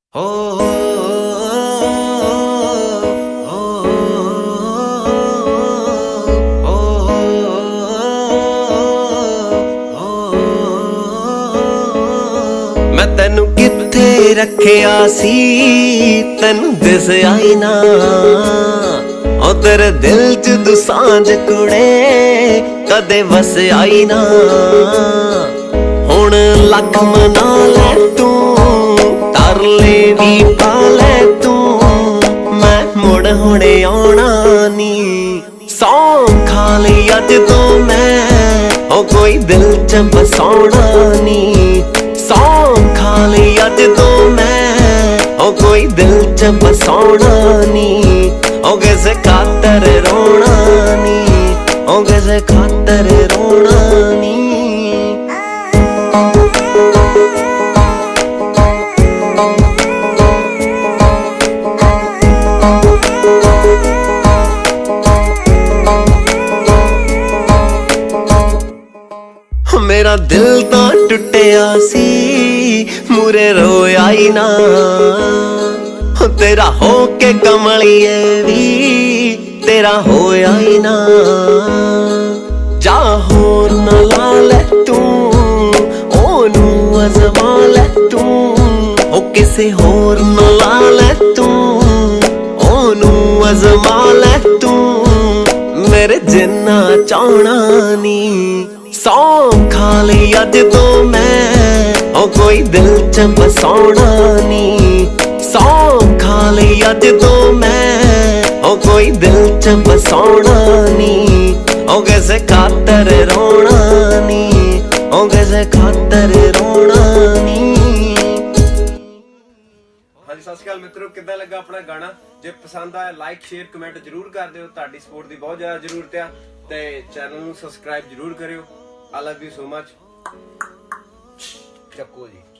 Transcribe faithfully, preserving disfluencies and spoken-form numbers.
ਹੋ मैं तेनू किथे रखिया सी तेनू दिस आई ना ओ तेरे दिल च दुसांझ कुड़े कदे वस आई ना हुण लख मना ले तू तरले भी पा ले तू मैं मुड़ हुणे आउणा नी सौ खा ली अज तो मैं ओ कोई दिल च बसाउणा नी सौ खा ली अज तो मैं ओ कोई दिल च बसाउणा नी ओ किसे खातर रोना नी ओ किसे खातर रोना नी मेरा दिल तो टुटिया सी मुरे रोया ही ना तेरा हो के कमलिए भी तेरा होया ही ना जा होर न ला ले तू ओनू अजमा ले तू ओ किसे होर न ला ले तू ओनू अजमा ले तू मेरे जिन्ना चाहना नी सौ खा ली अज तो मैं ओ कोई दिल च बसाउणा नी सौ खा ली अज तो मैं ओ कोई दिल च बसाउणा नी ओ किसे खातर रोना नी ओ किसे खातर रोना नी। ਹਾਂਜੀ ਸਤਿ ਸ਼੍ਰੀ ਅਕਾਲ ਮਿੱਤਰੋ, ਕਿੱਦਾਂ ਲੱਗਾ ਆਪਣਾ ਗਾਣਾ? ਜੇ ਪਸੰਦ ਆਇਆ ਲਾਈਕ ਸ਼ੇਅਰ ਕਮੈਂਟ ਜਰੂਰ ਕਰ ਦਿਓ, ਤੁਹਾਡੀ ਸਪੋਰਟ ਦੀ ਬਹੁਤ ਜ਼ਿਆਦਾ ਜ਼ਰੂਰਤ ਆ ਤੇ ਚੈਨਲ ਨੂੰ ਸਬਸਕ੍ਰਾਈਬ ਜਰੂਰ ਕਰਿਓ। I love you so much। ਚੱਕੋ ਜੀ।